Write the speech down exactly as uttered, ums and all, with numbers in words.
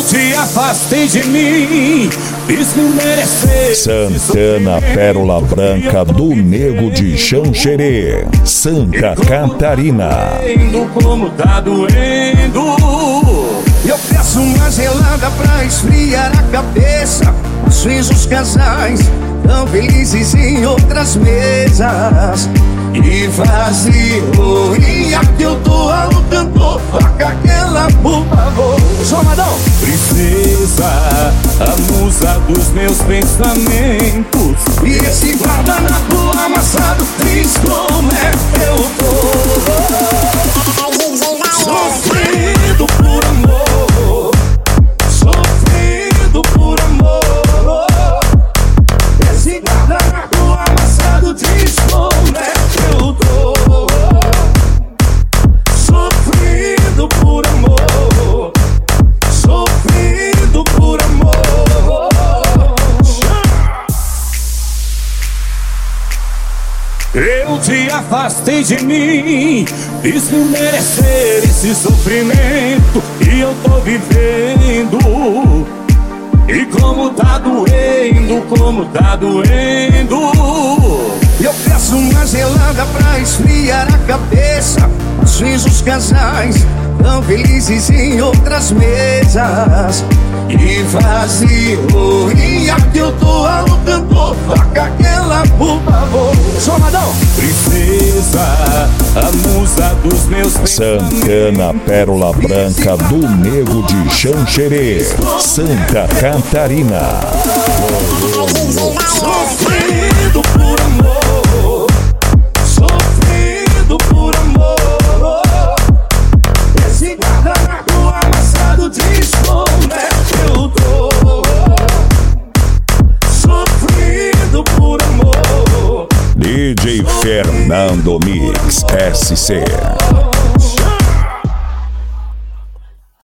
te afastei de mim, fiz me merecer. Santana, pérola branca do Nego de Xanxerê, Santa Catarina. Como tá doendo, eu peço uma gelada pra esfriar a cabeça. Os os casais tão felizes em outras mesas. E vazio, e aqui eu tô lutando. Toca aquela, por favor. Somadão. Princesa, a musa dos meus pensamentos. E esse guardanapo amassado, triste como é que eu tô. Sofrendo por amor, sofrendo por amor. Esse guardanapo amassado, triste como é que eu tô. Sofrendo por amor, sofrendo por amor. Eu te afastei de mim, fiz me merecer esse sofrimento que eu tô vivendo. E como tá doendo, como tá doendo. Eu peço uma gelada pra esfriar a cabeça. Os os casais tão felizes em outras mesas. E vazio, e aqui eu tô lutando. Toca aquela, por favor. Somadão. Princesa, a musa dos meus Santana, pérola branca do Nego de Xanxerê, Santa Catarina. Sofrendo por amor, sofrendo por amor. Esse guardanapo amassado diz como é que eu tô. Sofrendo por amor. D J Fernando Mix S C.